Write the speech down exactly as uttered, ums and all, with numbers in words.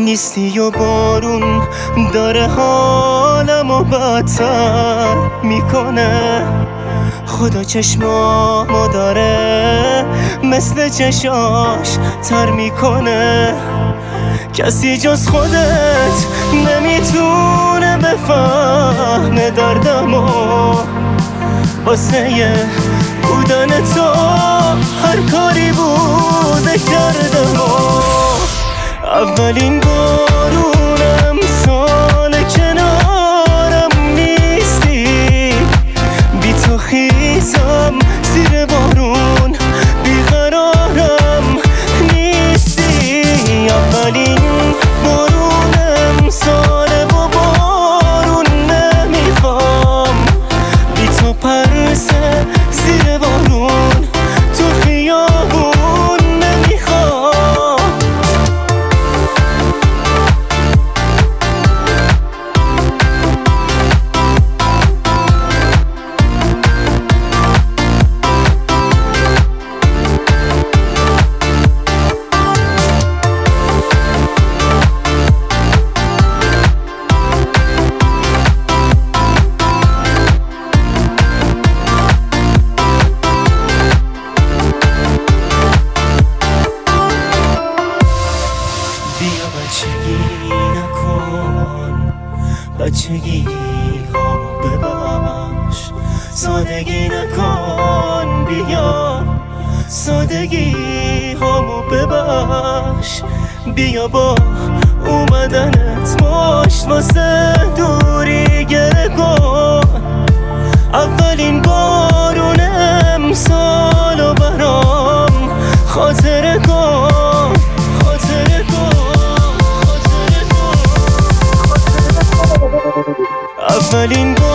نیستی و بارون داره حالمو بدتر میکنه. خدا چشمامو داره مثل چشاش تر میکنه. کسی جز خودت نمیتونه بفهمه دردمو، واسه بودن تو هر کاری بوده کردم. اولین بارونم سال کنارم نیستی، بی تو خیزم زیر بارون بیقرارم نیستی. اولین بارونم ساله و بارون نمیخوام، بی تو پرسه زیر بارون تو خیابون نمیخوام. بچگی نکن، بچگی ها ببخش، سادگی نکن، بیا سادگی هامو ببخش. بیا با اومدنت مشت واسه دوری گره کن. اولین بارون امسالو برام خاطره کن، خاطره کن. اولین